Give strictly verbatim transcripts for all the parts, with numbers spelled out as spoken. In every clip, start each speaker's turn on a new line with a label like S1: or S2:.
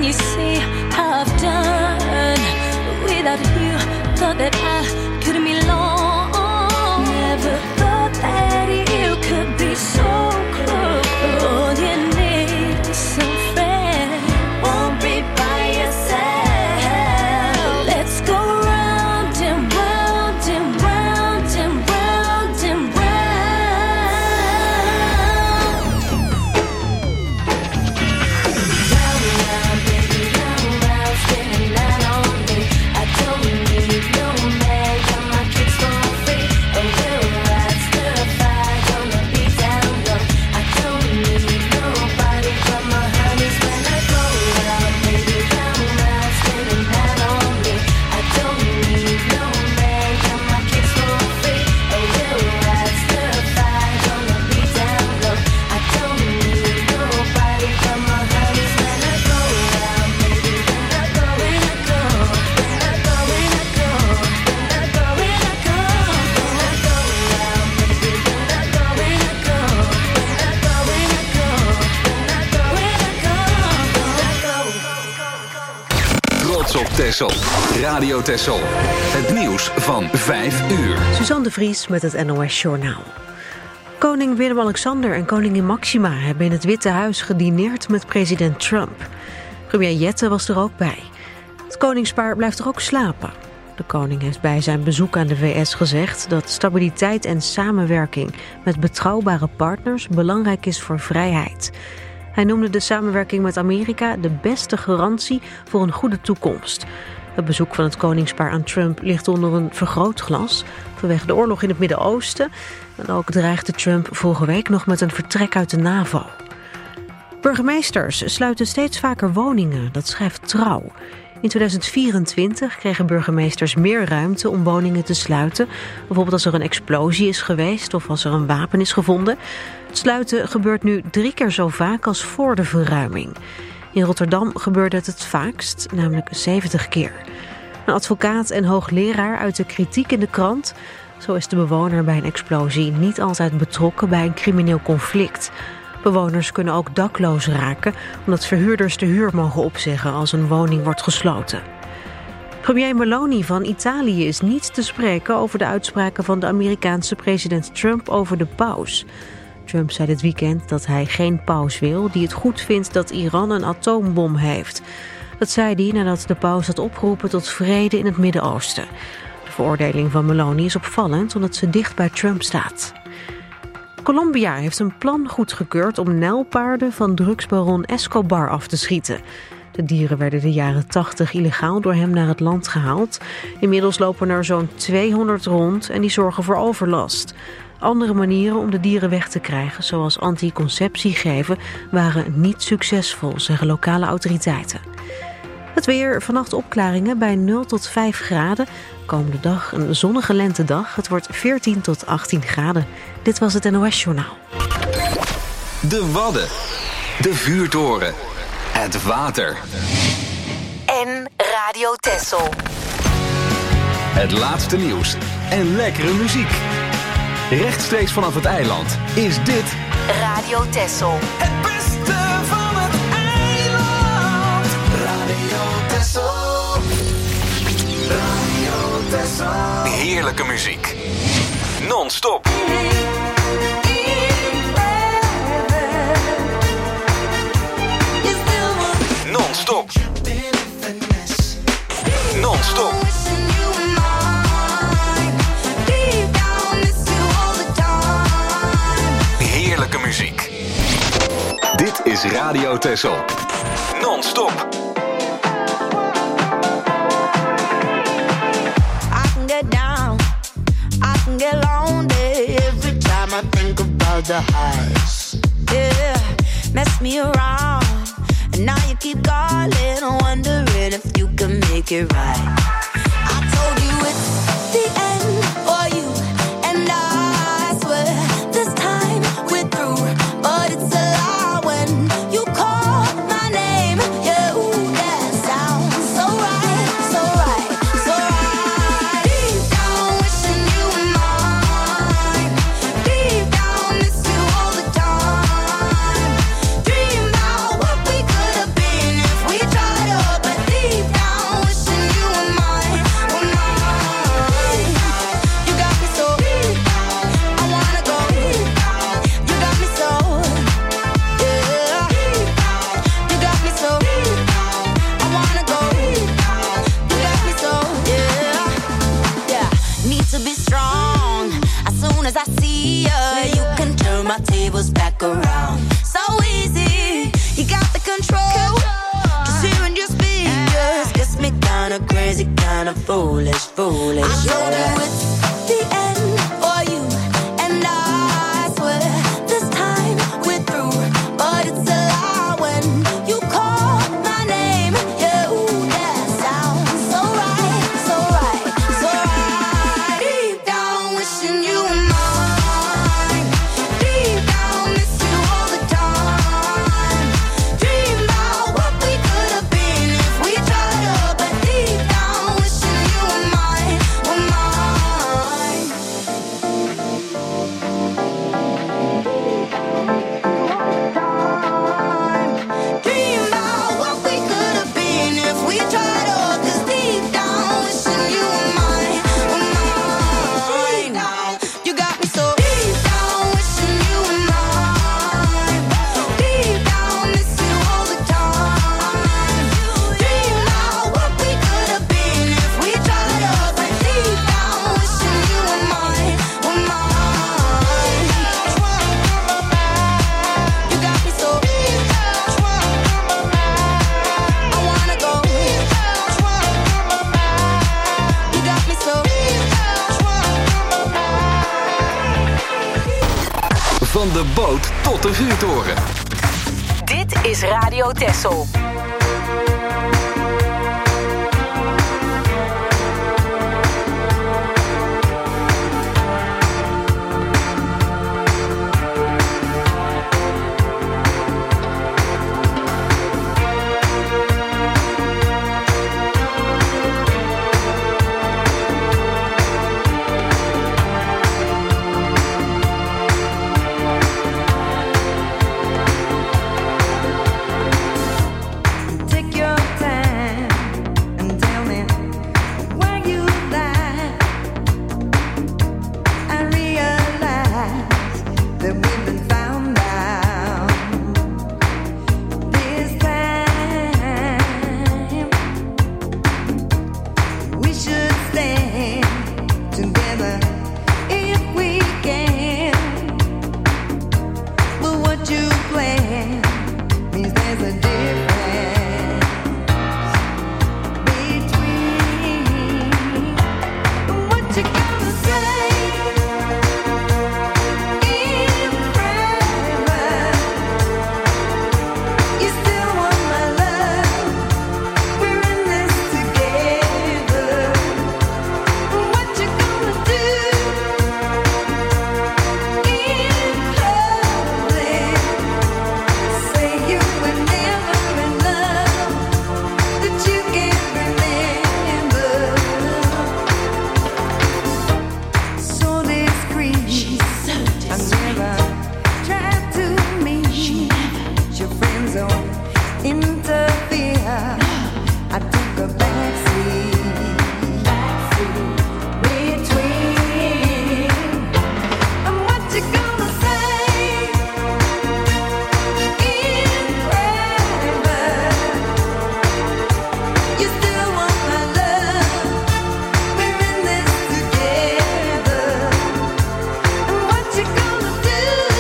S1: you see how I've done without you? Thought that I couldn't be long. Never thought that you could be so close. All you need is some friend. Won't be by yourself. Let's go round and round and round and round and round. Round, round, baby, round, round, spinning that on me. I don't need no man, got my kicks for free. A real ride, stir fry, gonna be down low. I don't need nobody but my honeys when I go round, baby, round, round, spinning that on me. I don't need no man, got my kicks for free. A real ride, stir fry, gonna be down low. I don't need nobody but my honeys when I go round, baby, when I go, when I go, when I go, when I go, when I go, when I go, when I go round, baby, when I go, when I go, when I go, when I go, when I go, when I go, when I go.
S2: Trots op Texel. Radio Texel. Het nieuws van vijf uur.
S3: Suzanne de Vries met het N O S Journaal. Koning Willem-Alexander en koningin Maxima hebben in het Witte Huis gedineerd met president Trump. Premier Jette was er ook bij. Het koningspaar blijft er ook slapen. De koning heeft bij zijn bezoek aan de V S gezegd dat stabiliteit en samenwerking met betrouwbare partners belangrijk is voor vrijheid. Hij noemde de samenwerking met Amerika de beste garantie voor een goede toekomst. Het bezoek van het koningspaar aan Trump ligt onder een vergrootglas vanwege de oorlog in het Midden-Oosten. En ook dreigde Trump vorige week nog met een vertrek uit de NAVO. Burgemeesters sluiten steeds vaker woningen, dat schrijft Trouw. In tweeduizend vierentwintig kregen burgemeesters meer ruimte om woningen te sluiten. Bijvoorbeeld als er een explosie is geweest of als er een wapen is gevonden. Het sluiten gebeurt nu drie keer zo vaak als voor de verruiming. In Rotterdam gebeurde het het vaakst, namelijk zeventig keer. Een advocaat en hoogleraar uit de kritiek in de krant. Zo is de bewoner bij een explosie niet altijd betrokken bij een crimineel conflict. Bewoners kunnen ook dakloos raken omdat verhuurders de huur mogen opzeggen als een woning wordt gesloten. Premier Meloni van Italië is niet te spreken over de uitspraken van de Amerikaanse president Trump over de paus. Trump zei dit weekend dat hij geen paus wil die het goed vindt dat Iran een atoombom heeft. Dat zei hij nadat de paus had opgeroepen tot vrede in het Midden-Oosten. De veroordeling van Meloni is opvallend omdat ze dicht bij Trump staat. Colombia heeft een plan goedgekeurd om nijlpaarden van drugsbaron Escobar af te schieten. De dieren werden de jaren tachtig illegaal door hem naar het land gehaald. Inmiddels lopen er zo'n tweehonderd rond en die zorgen voor overlast. Andere manieren om de dieren weg te krijgen, zoals anticonceptie geven, waren niet succesvol, zeggen lokale autoriteiten. Het weer, vannacht opklaringen bij nul tot vijf graden. Komende dag een zonnige lentedag. Het wordt veertien tot achttien graden. Dit was het N O S Journaal.
S2: De Wadden. De vuurtoren. Het water.
S4: En Radio Texel.
S2: Het laatste nieuws en lekkere muziek. Rechtstreeks vanaf het eiland is dit
S4: Radio Texel.
S5: Het beste van het eiland. Radio Texel. Radio Texel.
S2: heerlijke muziek. Non-stop. Non-stop. Non-stop. Heerlijke muziek. Dit is Radio Texel. Non-stop.
S6: I can get down, I can get lonely every time I think about the highs. Yeah, mess me around, and now you keep calling, wondering if you can make it right. I told you it's the end for you, and I swear this time we're through, but it's a lie when you call my name. Yeah, ooh, that sounds so right, so right, so right. Deep down wishing you were mine. Deep down miss you all the time. Dream about what we could have been if we tried. tables back around. So easy, you got the control. Just hearing your speech just gets me kinda crazy, kinda foolish, foolish. I know that it's the end for you and I swear this time we're through, but it's a lie when you call my name. Yeah, ooh, that sounds so right, so right, so right. Deep down wishing you were mine. Deep down miss you all the time. Dream about what we could have been if we tried up, but deep down wishing you were mine, were mine. Dream about what we could have been if we tried up, 'cause deep down wishing you were mine, were mine. You got me so deep down wishing you were mine. Deep down miss you all the time. Dream about what we could have been if we tried up, but deep down wishing you were mine, were mine. You got me so I wanna go. You got me so
S2: Van de boot tot de vuurtoren.
S4: Dit is Radio Texel.
S6: take your time and tell me where you lie. I realize that we've been found out. This time we should stand together if we can. But what you plan means there's a difference between what you gotta say in private. You still want my love. We're in this together. What you gonna do in public? Say you were never in love, that you can't remember. So discreet, I never tried to meet your friends don't interfere. I took a backseat between. And what you gonna say in private? You still want my love. We're in this together. And what you gonna do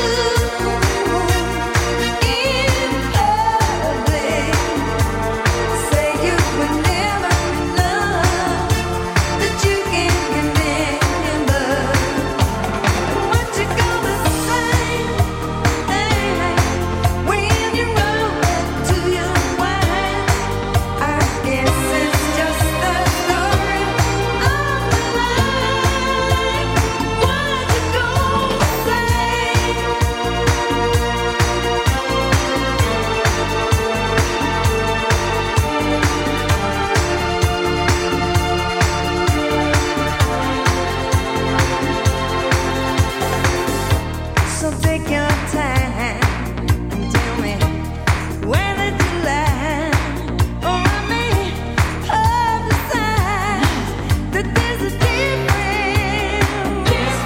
S6: in public? Say you were never in love, that you can't remember. What you gonna say when you roll back to your wife? I guess it's just the story of my life. What you gonna say? So take your time and tell me where did you lie? Or I may publicize that there's a difference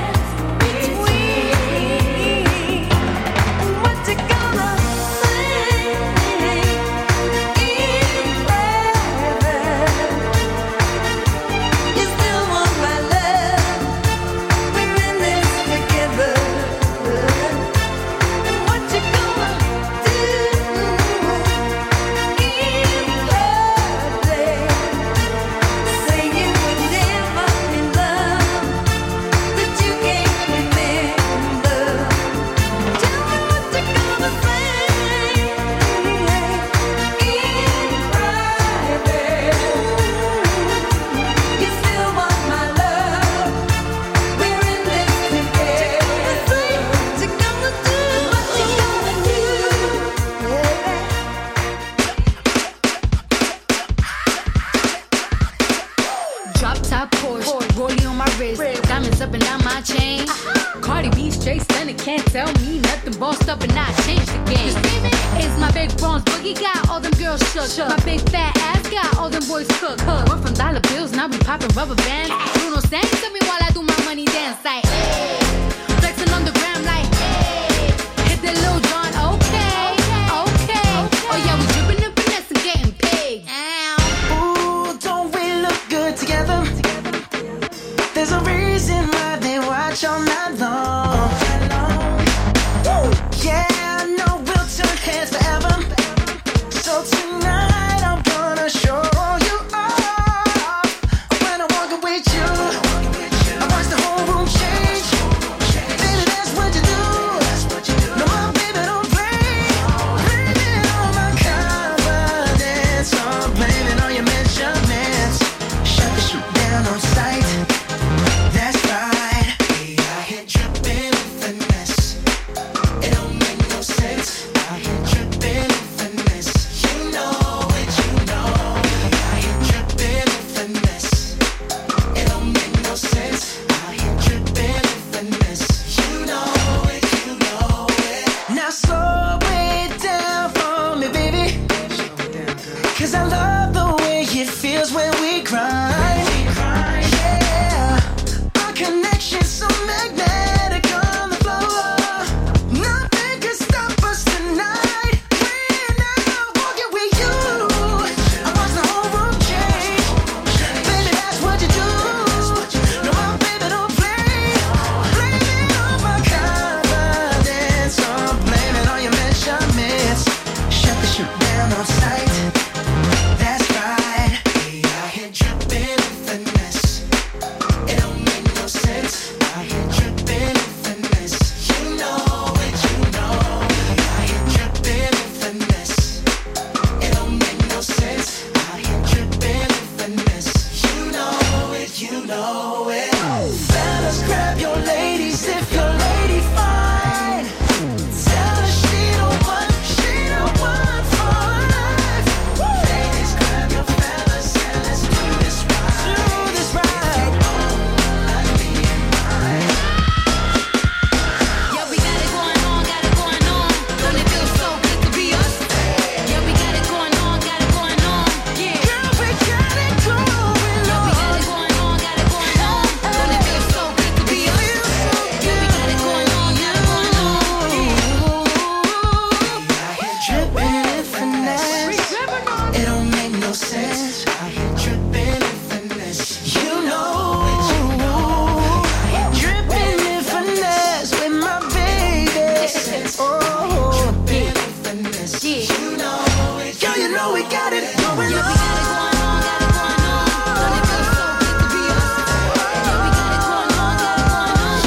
S6: between. And what you gonna say in private? You still want my love. We're in this together.
S7: ain't nothing bossed up and I changed the game. It's my big bronze boogie got all them girls shook. shook. My big fat ass got all them boys cook. cook. We're from dollar bills, now we popping rubber bands. Bruno sang to me while I do my money dance like, hey. Flexing on the gram like, hey. Hit the Lil Jon, okay, okay. Oh yeah, we dripping and finesse and getting paid.
S5: Ooh, don't we look good together? There's a reason why they watch all night long. Woo! Yeah, I know we'll turn heads forever. So tonight I'm gonna show you off. When I'm walking with you, I watch the whole room change. Baby, that's what you do. No, my baby, don't play. Blaming on my confidence, or blaming on your measurements. Shut the shoot down on sight. That's right. We out here dripping with finesse. It don't make no sense. Out here dripping with finesse. You know it, you know. We out here dripping with finesse. It don't make no sense. Out here dripping with finesse. You know it, you know it. Now slow it down for me, baby. Cause I love the way it feels when we grind. Yeah, our connection's so magnetic on the floor. Nothing can stop us tonight. When I'm walking with you, I watch the whole room change. Baby, that's what you do. No, my baby, don't play. Blaming on my confidence, or blaming on your measurements. Shut the shoot down on sight. That's right. We out here dripping with finesse. It don't make no sense. Out here dripping with finesse. You know it, you know. We out here dripping with finesse. It don't make no sense. Out here dripping with finesse. You know it, you know it. Fellas, grab your ladies if your lady fine. Tell her she don't want, she don't want for life. Ladies, grab your fellas and let's do this right. Do this right. Like me and mine.
S7: Yeah, we got it going on, got it going on. Don't it feel so good to be us? Yeah, we got it going on, got it going on. Yeah.
S5: Girl, we got it going
S7: Yeah, we got
S5: on.
S7: it going on, got it going on. Don't it feel so good to be us? Yeah, we got it going on, got it going on.
S5: Out here dripping with finesse. It don't make no sense. Out here dripping with finesse. You know it, you know. Dripping with finesse with my baby. Oh, dripping with finesse. You know it. Girl, you know we got it going
S7: Yeah, we got it going on, got it going on. Don't it feel so good to be us? Yeah, we got it going on, got it going on.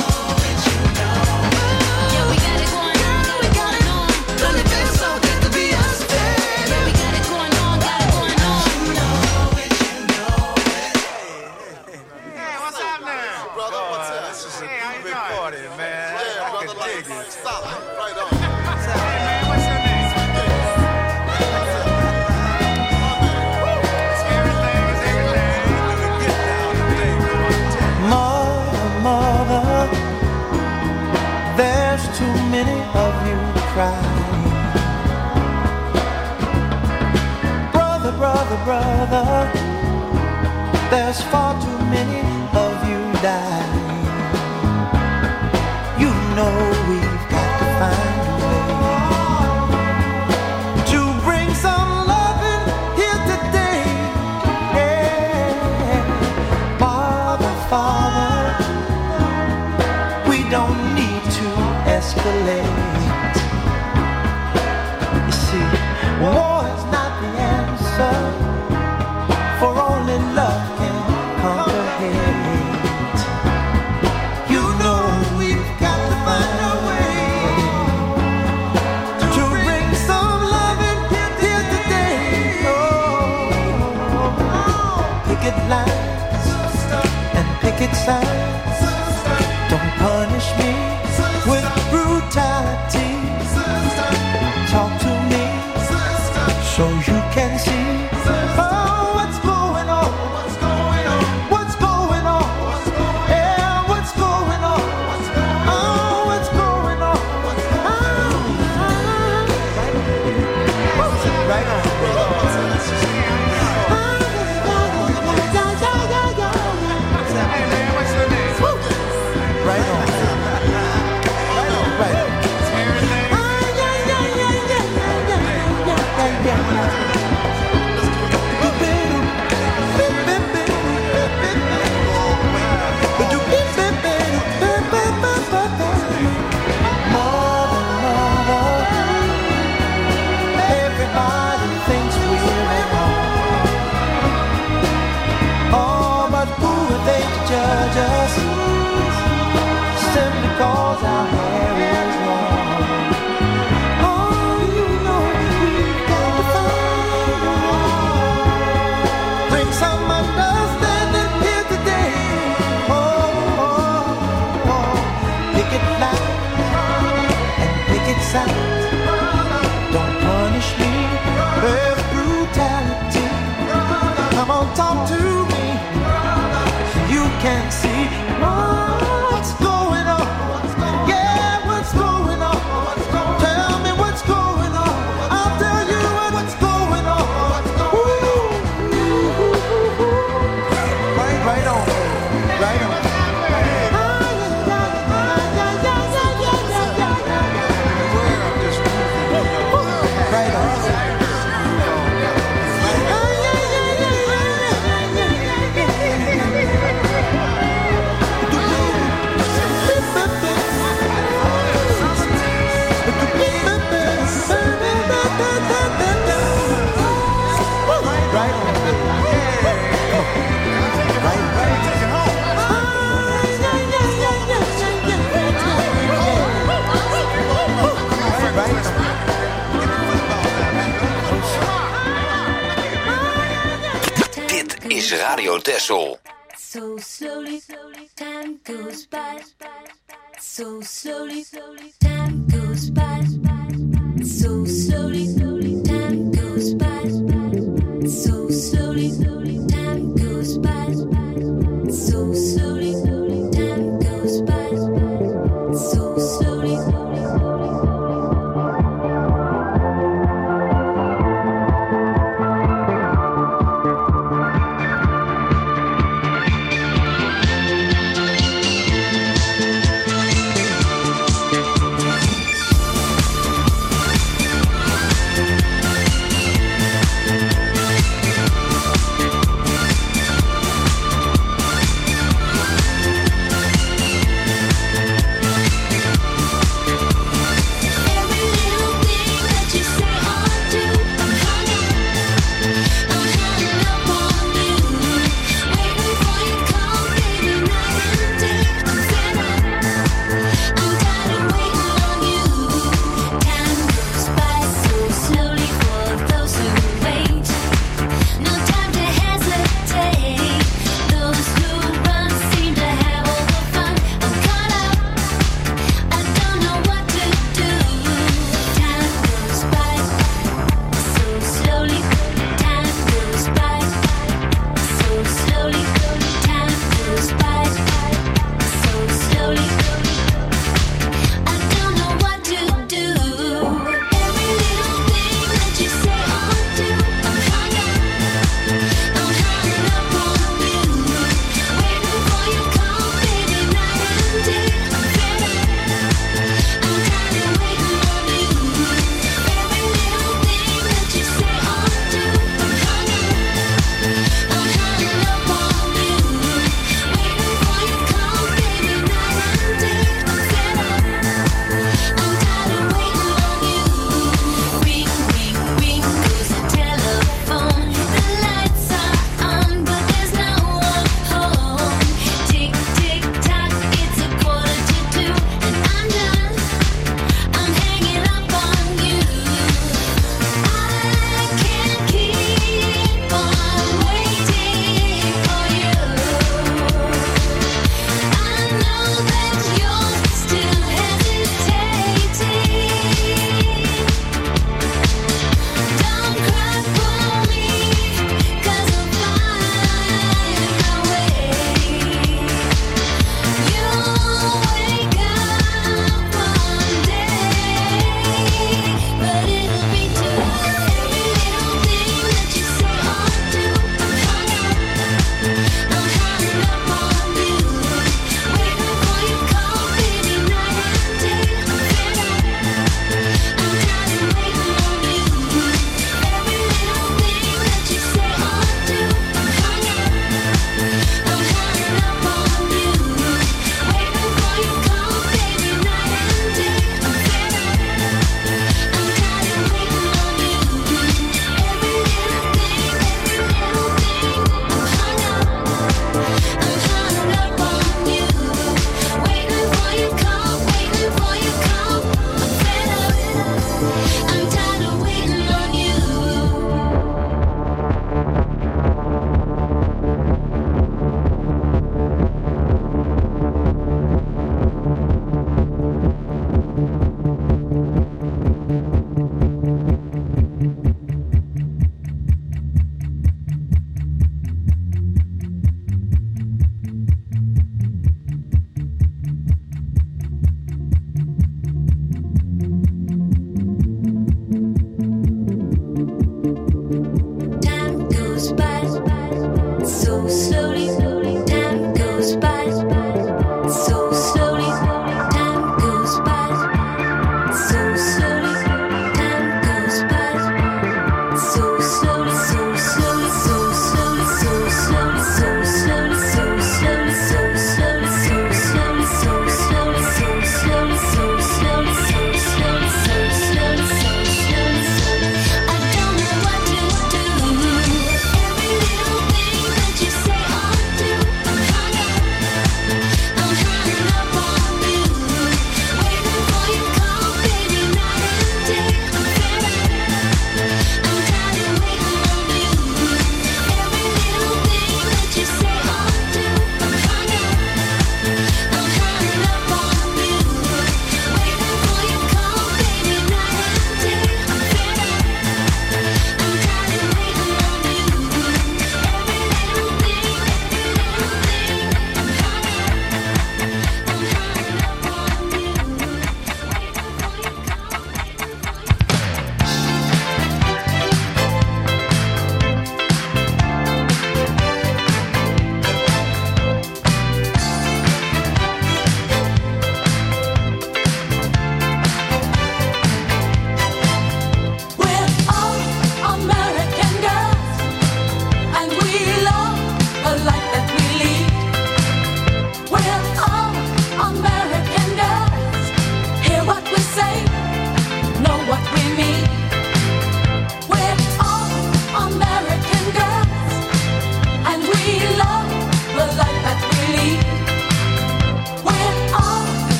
S7: Yeah, we got it going on, got it going on. Don't it feel so good to be us? Yeah, we got it going on, got it going on.
S8: Hey, what's up now?
S9: Brother, what's up?
S8: This is a big party, man.
S9: Yeah,
S8: I
S9: brother,
S8: can
S9: like,
S8: dig it.
S9: stop. Right on.
S8: Hey, man, what's your name? It's everything, it's everything. Let me get down today. Come on, tell me.
S10: Mother, mother, there's too many of you crying. Brother, brother, brother, there's far too many of you dying. You know we've got to find a way to bring some loving here today. Yeah. Father, Father, we don't need to escalate. You see, war is not the answer, for only love can conquer hate. You know we've got to find a way to bring some loving here today. Oh, picket lines and picket signs don't punish me with brutality. Talk to me so you can see. Oh, what's going on? What's going on? What's going on? Yeah, what's going on? Oh, what's going on?
S2: is Radio Texel.
S1: So slowly, time goes by. So slowly, time goes by. So slowly, time goes by. So slowly, time goes by. So slowly, time goes by. So slowly.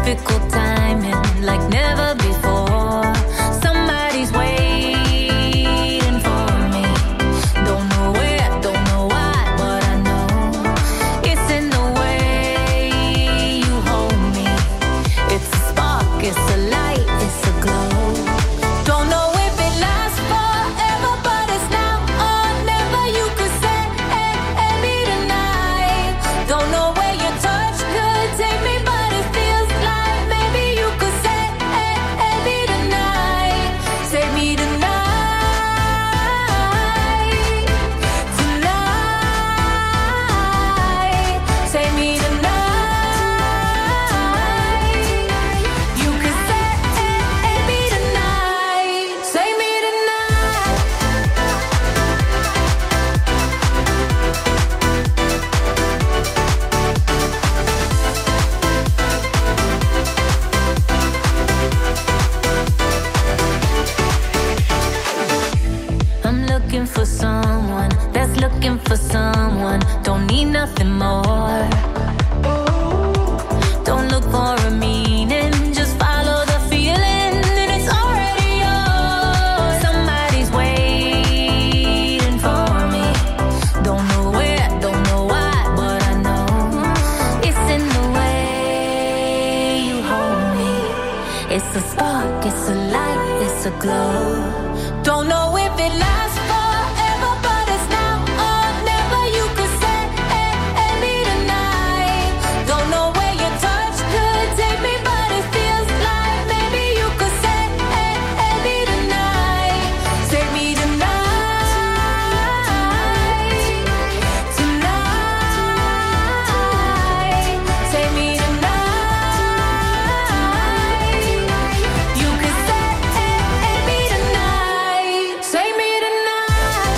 S1: typical timing, like never before. Somebody's waiting for me. Don't know where, don't know why, but I know it's in the way you hold me. It's a spark, it's a light, it's a glow. Don't know if it lasts forever, but it's now or never. You could say me tonight. Don't know where your touch could take me, but it feels like maybe you could say me tonight. Say me tonight, tonight. Say me tonight. You could say me tonight. Say me tonight. I'm looking for someone that's looking for someone. Don't need nothing more. Don't look for a meaning, just follow the feeling, and it's already yours. Somebody's waiting for me. Don't know where, don't know why, but I know it's in the way you hold me. It's a spark, it's a light, it's a glow. Don't know if it lasts forever, but it's now or never. You could say me tonight. Don't know where your touch could take me, but it feels like maybe you could say me tonight. Say me tonight, tonight. Say me tonight. You could say me tonight. Say me tonight.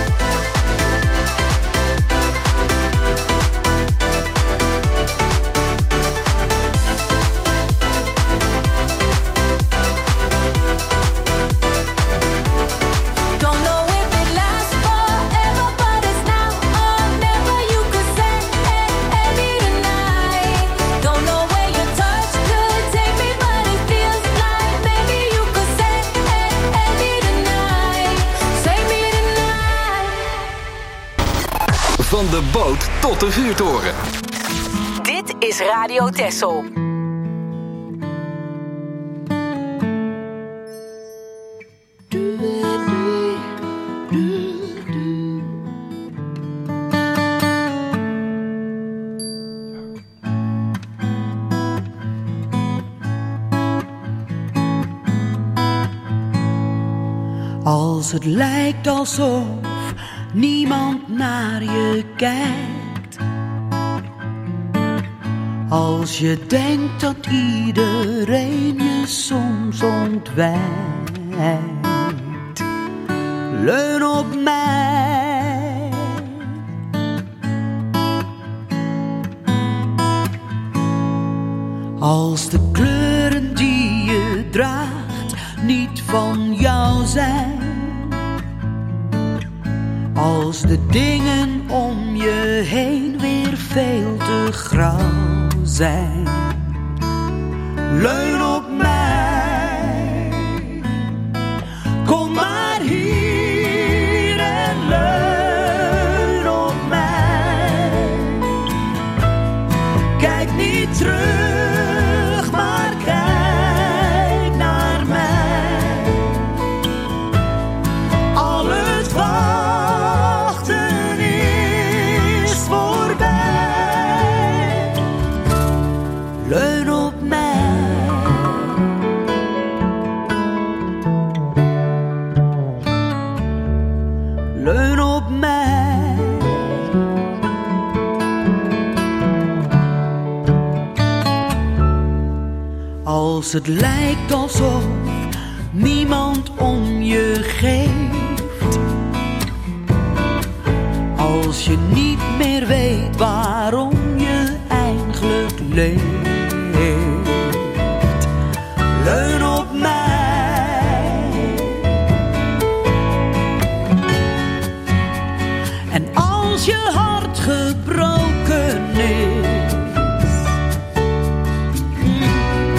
S1: Don't know if it lasts forever, but it's now or never. You could say me tonight. Don't know where your touch could take me, but it feels like maybe you could say me tonight. Say me tonight.
S2: Van de boot tot de vuurtoren.
S4: Dit is Radio Texel.
S10: Als het lijkt alsof niemand naar je kijkt. Als je denkt dat iedereen je soms ontwijkt. Leun op mij. Als de kleuren die je draagt niet van jou zijn. Als de dingen om je heen weer veel te grauw zijn. Leun op mij. Kom maar hier en leun op mij. Kijk niet terug, maar kijk naar mij. Al het wachten is voorbij. Leun op mij. Leun op mij. Als het lijkt alsof niemand om je geeft. Als je niet meer weet waarom je eigenlijk leeft. Leun op mij. En als je hart gebroken is,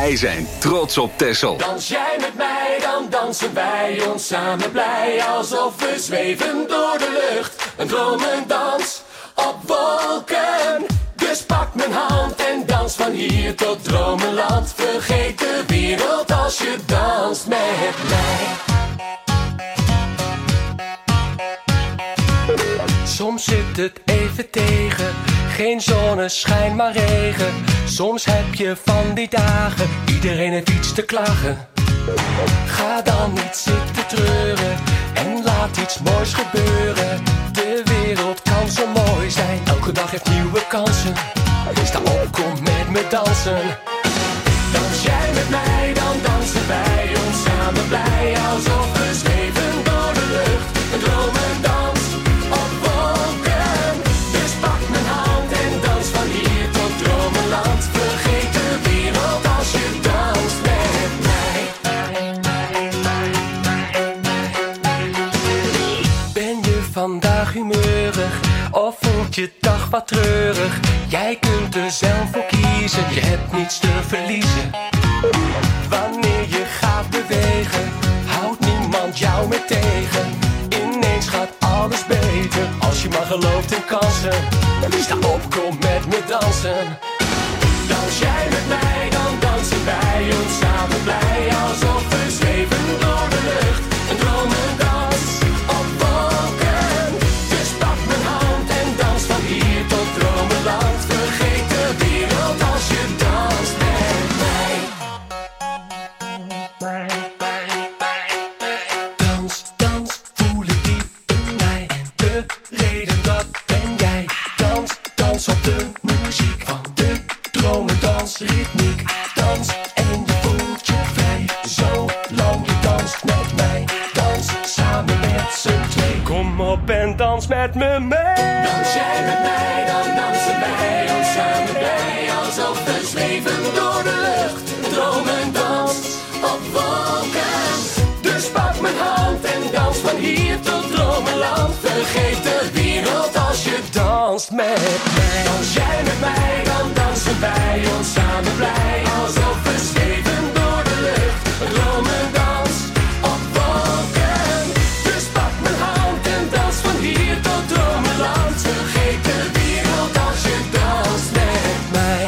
S2: Wij zijn trots op Texel.
S9: Dans jij met mij, dan dansen wij ons samen blij. Alsof we zweven door de lucht. Een dromendans op wolken. Dus pak mijn hand en dans van hier tot Dromenland. Vergeet de wereld als je danst met mij. Soms zit het even tegen, geen zonneschijn maar regen. Soms heb je van die dagen, iedereen heeft iets te klagen. Ga dan niet zitten treuren en laat iets moois gebeuren. De wereld kan zo mooi zijn, elke dag heeft nieuwe kansen. Sta op, kom met me dansen. Dans jij met mij, dan dansen wij ons samen blij. Alsof we zweven door de lucht, een dromendans op wolken. Dus pak mijn hand en dans van hier tot Dromenland. Vergeet de wereld als je danst met mij. Ben je vandaag humeurig of voelt je dag wat treurig? Jij kunt er zelf voor kiezen, je hebt niets te verliezen. Wanneer je gaat bewegen, houdt niemand jou meer tegen. Ineens gaat alles beter, als je maar gelooft in kansen. Sta op, kom met me dansen. Dans jij met mij, dan dansen wij ons samen blij. Alsof we zweven door de lucht, een dromendans op wolken. Dus pak mijn hand en dans van hier tot Dromenland. Vergeet de wereld als je danst met mij. Dans, dans, voel ik diep in mij. De reden dat ben jij. Dans, dans op de muziek van de dromendansritmiek. Dans en je voelt je vrij. Zolang je danst met mij. Dans samen met z'n twee. Kom op en dans met me mee. Dans jij met mij, dan dansen wij ons samen blij. Alsof we zweven door de lucht. Dromendans op wolken. Dus pak mijn hand en dans van hier tot Dromenland. Vergeet de wereld als je danst met mij. Dans jij met mij, dan dansen wij ons samen blij. Alsof we zweven door de lucht. Een dromendans op wolken. Dus pak mijn hand en dans van hier tot Dromenland. Vergeet de wereld als je danst met mij.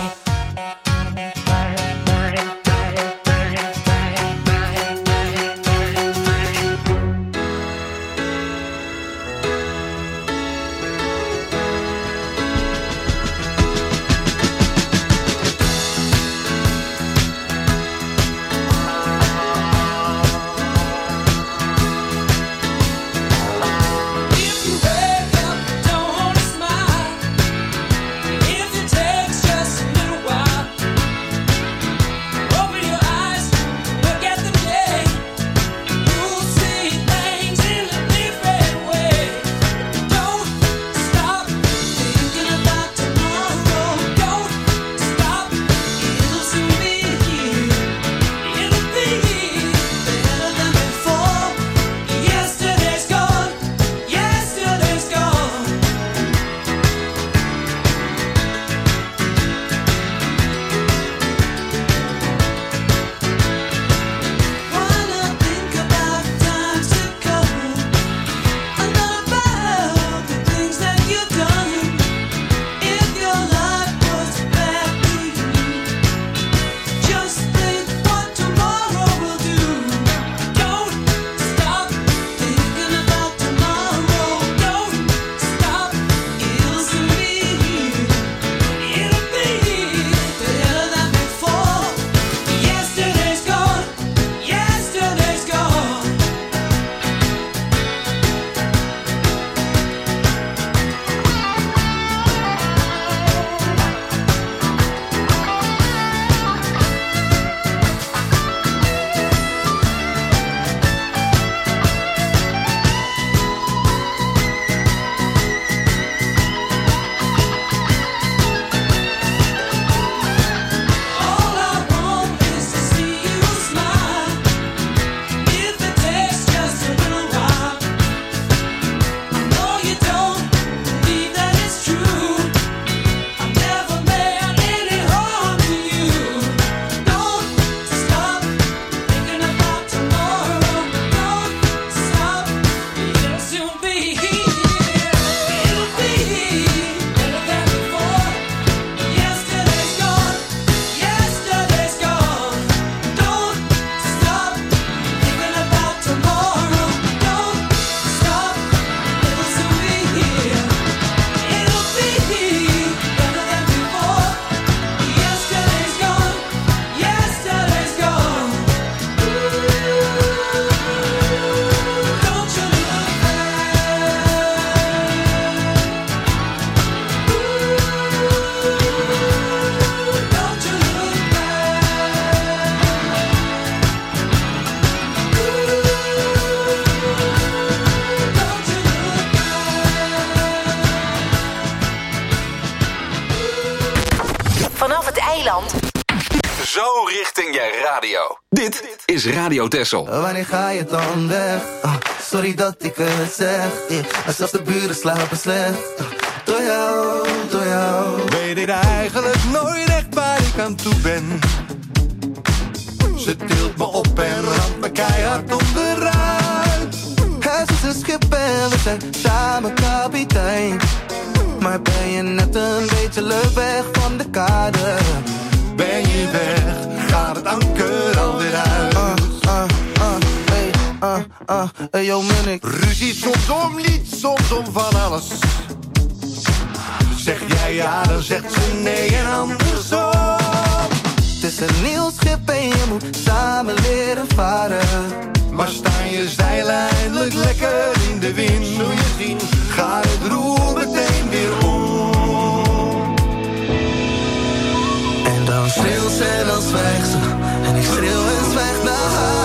S4: vanaf het eiland.
S2: Zo richting je radio. Dit is Radio Texel.
S10: Wanneer ga je dan weg? Ah, sorry dat ik het zeg. Yeah. Maar zelfs de buren slapen slecht. Ah, door jou, door jou.
S8: Weet ik eigenlijk nooit echt waar ik aan toe ben. Ze tilt me op en ramt me keihard onderuit.
S10: Het is een schip en we zijn samen kapitein. Maar ben je net een beetje leuk weg van de kade?
S8: Ben je weg, gaat het anker alweer uit.
S10: Ah, ah, ah, hey, ah, ah, hey, yo, Munnik.
S8: Ruzie soms om niets, soms om van alles. Zeg jij ja, dan zegt ze nee en andersom.
S10: Het is een nieuw schip en je moet samen leren varen.
S8: Maar staan je zeilen eindelijk lekker in de wind. Zul je zien, gaat het roer meteen weer om.
S10: En dan schreeuwt ze en dan zwijgt ze. En ik schreeuw en zwijg naar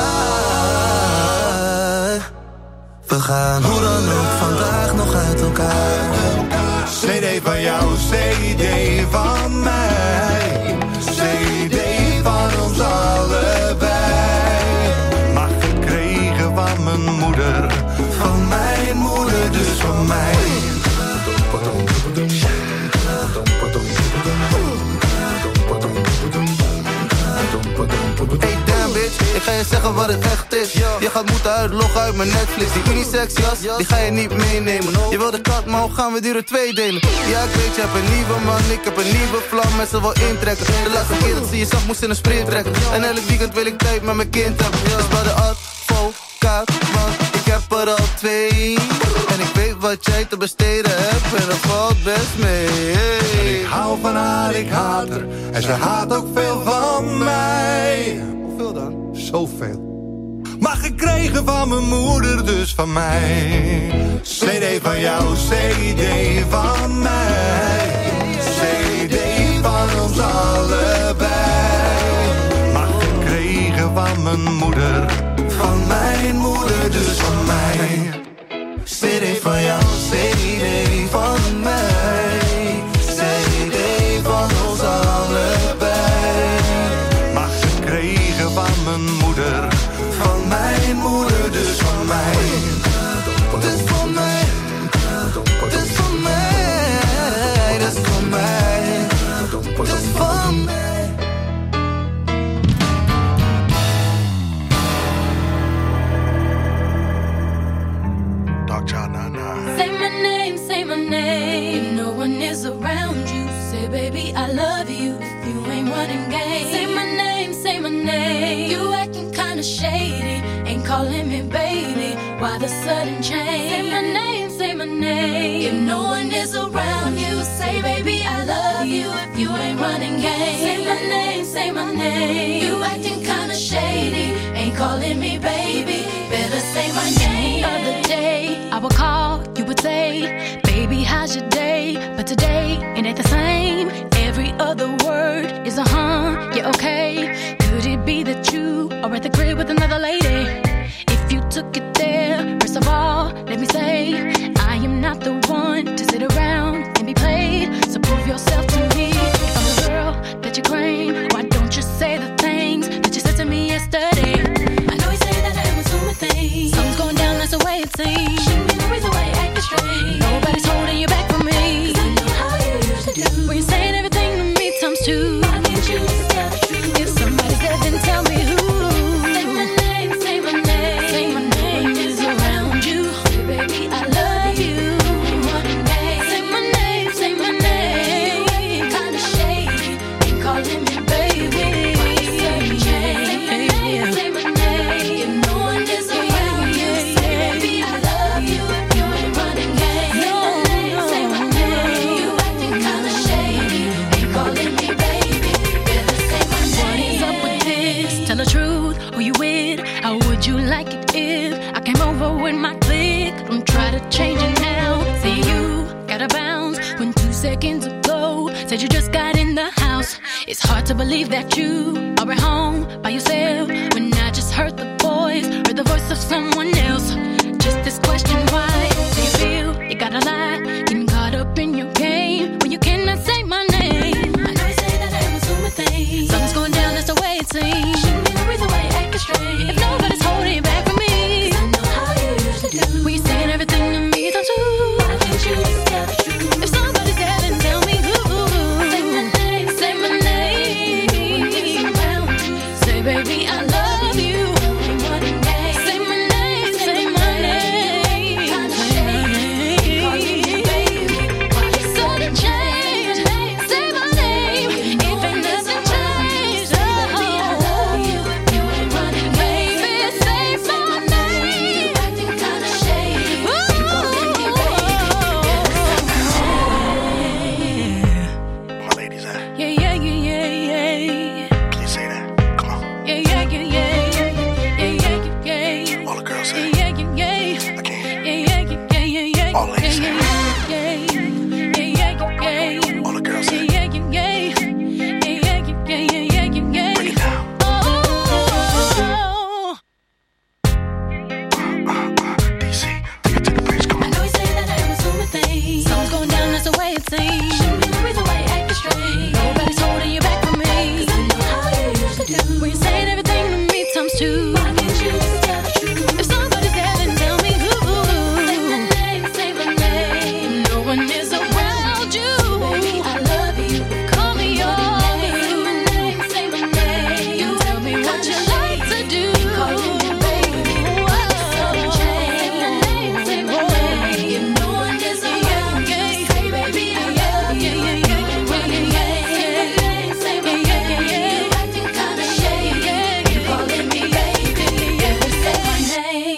S10: haar. We gaan hoe dan ook vandaag nog uit elkaar.
S8: C D van jou, C D van mij. C D van ons allebei. Maar gekregen van mijn moeder. Van mijn moeder, dus van mij.
S10: Hey damn bitch, ik ga je zeggen wat het echt is. Je gaat moeten uitloggen uit mijn Netflix. Die unisex jas, die ga je niet meenemen. Je wil de kat, maar hoe gaan we die er twee delen? Ja ik weet, je hebt een nieuwe man, ik heb een nieuwe vlam. Met ze wil intrekken. De laatste keer dat ze je zag, moest in een sprint trekken. En elk weekend wil ik tijd met mijn kind hebben. Dus bij de advocaat, want ik heb er al twee. En ik weet wat jij te besteden hebt en dat valt best mee. Hey.
S8: Ik hou van haar, ik haat haar. En ze haat ook veel van mij.
S10: Hoeveel dan?
S8: Zoveel. Maar gekregen van mijn moeder, dus van mij. C D van jou, C D van mij. C D van ons allebei. Maar gekregen van mijn moeder. Van mijn moeder, dus van mij.
S10: C D van jou, C D van mij. C D van ons allebei.
S8: Maar gekregen van mijn moeder.
S10: Van mijn moeder, dus van mij. Dus van mij. Dus van mij. Dus van mij. Dus van mij.
S1: Say my name, say my name. If no one is around you, say baby I love you. If you ain't running game, say my name, say my name. You acting kinda shady, ain't calling me baby. Why the sudden change? Say my name, say my name. If no one is around you, say baby I love you. If you ain't running game, say my name, say my name. You acting kinda shady, ain't calling me baby. Better say my name.
S7: The other day I would call, you would say, baby, how's your day? But today, it ain't the same. Every other word is a huh, yeah, okay. Could it be that you are at the crib with another lady? If you took it there, first of all, let me say, I am not the one to sit around and be played. So prove yourself to me. If I'm the girl that you claim, why don't you say the things that you said to me yesterday?
S1: I know you say that I'm assuming things.
S7: Something's going down, that's the way it seems.
S1: Shouldn't be no reason why you acting strange.
S7: Nobody's holding you back from me.
S1: 'Cause I know how you usually do.
S7: When you're saying everything to me times two.
S1: Why can't you just tell the truth?
S7: If somebody's dead, then tell me who.
S1: Say my name, say my name.
S7: Say my name is around you.
S1: Say baby I love you. One day.
S7: Say my name, say my name.
S1: You acting kinda shady, ain't calling me baby. Why you sudden change? Say my name, say my name. If no one is around you, say baby I love you. If you ain't running game, say my name, say my name. You acting kinda shady, ain't calling me baby. Better say my
S7: What
S1: name.
S7: is up with this? Tell the truth, who you with? How would you like it if I came over with my clique? Don't try to change it now. See you gotta bounce when two seconds ago said you just got in the house. It's hard to believe that you are at home by yourself when I just heard the voice, heard the voice of someone else. Just this question, why do you feel you gotta lie? Getting caught up in your game when you cannot say my name.
S1: I know you say that I'm
S11: seem. Reason why you acting strange. Nobody's holding you back from me. 'Cause I know how you used to do. When you're saying everything to me times two. Why can't you just tell the truth? If somebody's there, then tell me who. Say my name, say my name. No one is around you. Baby, I love you. Call me yours. Say my name, say my name. You tell me what you like to do. Calling you baby. What's so changed? Say my name, say my name. You know one is around you. Say baby, I love you. Say my name, say my name. You acting kinda shady. You calling me baby. Never say my name.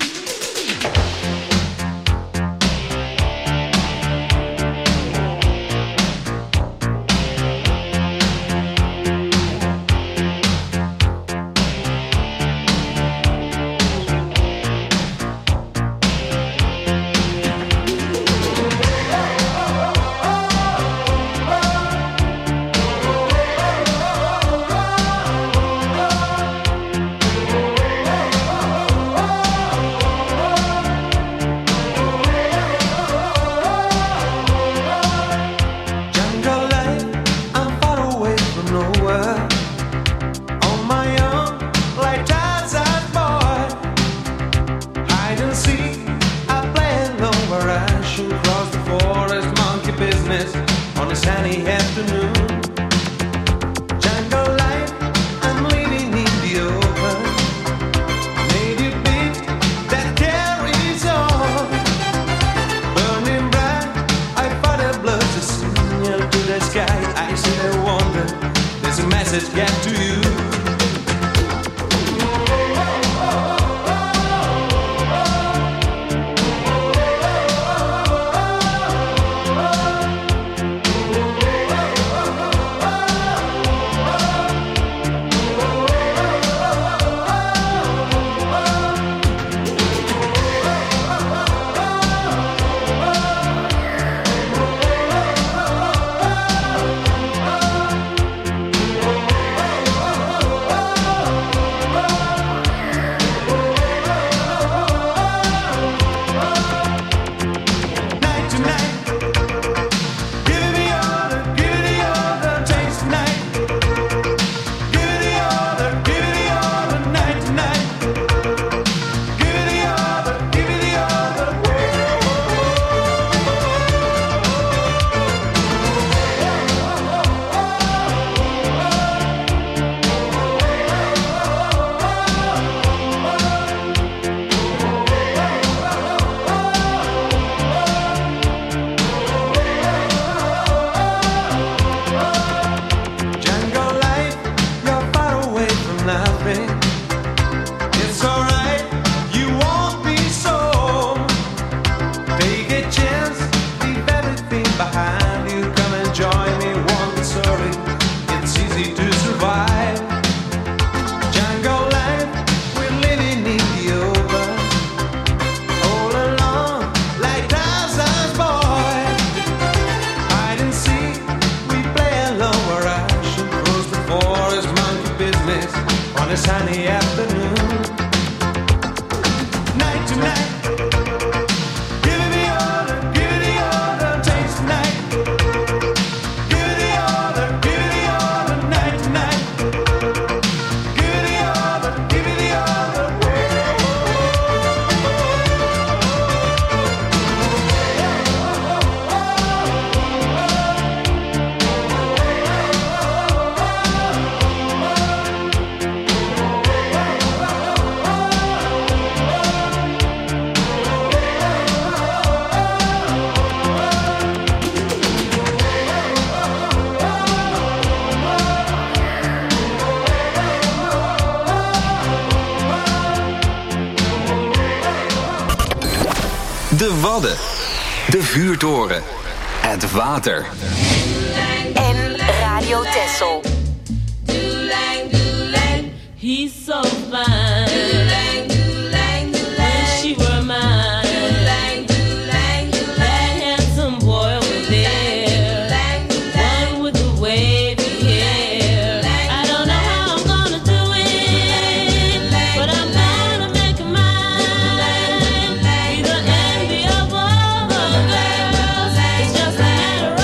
S10: Jungle life, I'm far away from nowhere. On my own, like Tarzan boy. Hide and seek, I play alone where I should cross the forest, monkey business on a sunny afternoon. Jungle life, I'm living in the open. Native beat that carries on. Burning bright, I fight a blood to signal to the sky. I see the wonder, there's a message get to you. Night to night, give me order, give me order, taste tonight. Give me order, give me order, night to night. Give me order, give me order. Jungle life, you're far away from nothing. It's alright, you won't be so. Take a chance, leave everything behind you. Come and join me, won't be sorry. It's easy to survive. Jungle life, we're living in the open. All alone, like Tarzan's boy. Hide and seek, we play alone where I should cross the forest, monkey business on a sunny afternoon. Night to night, give me order, give me order, taste tonight. Give me order, give me order, night to night. Give me order, give me order.
S2: De Wadden. De Vuurtoren. Het water.
S4: En Radio Texel.
S12: He's so fine. Wish she were mine. That handsome boy over there. One with the wavy hair. I don't know how I'm gonna do it, but I'm gonna make it mine. Be the envy of all the girls. It's just a matter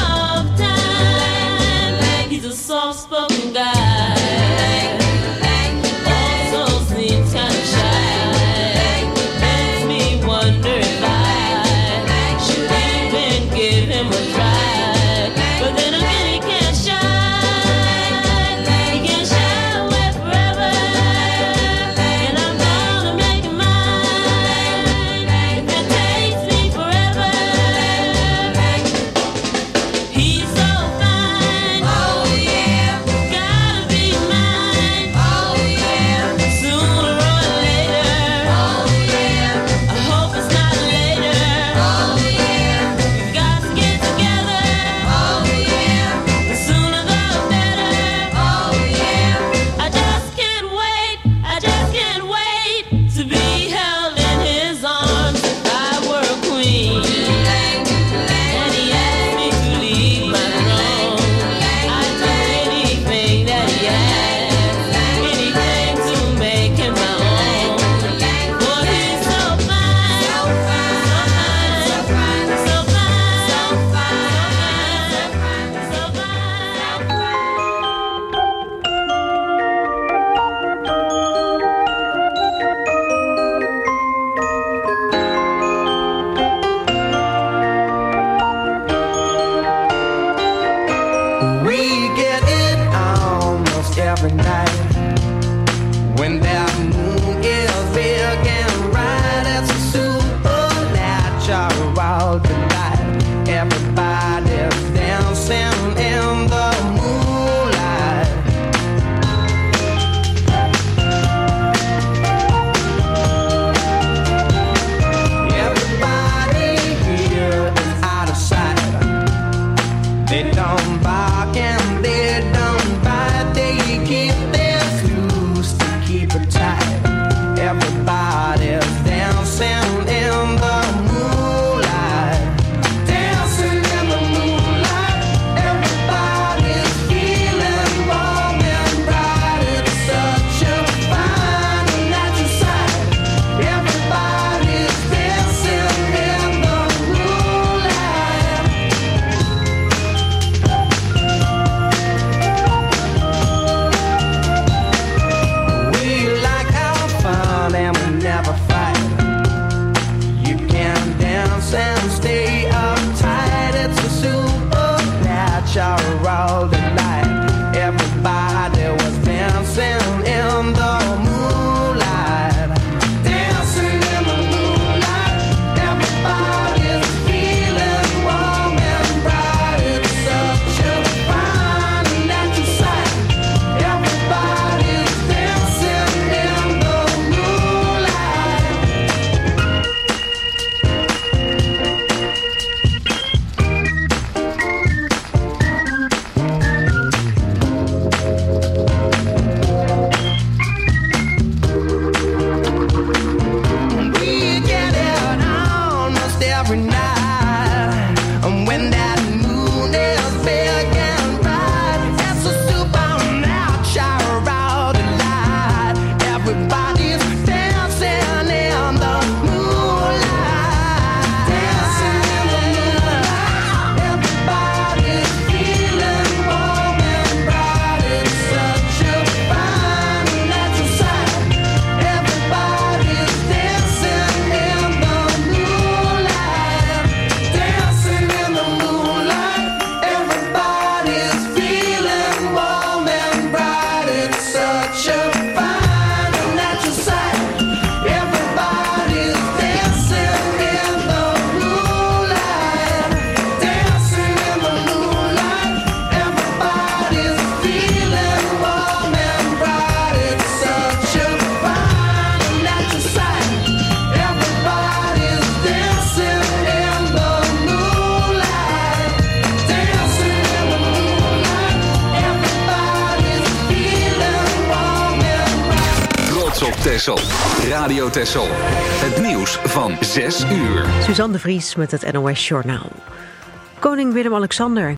S2: Texel. Radio Texel. Het nieuws van zes uur.
S3: Suzanne de Vries met het N O S Journaal. Koning Willem-Alexander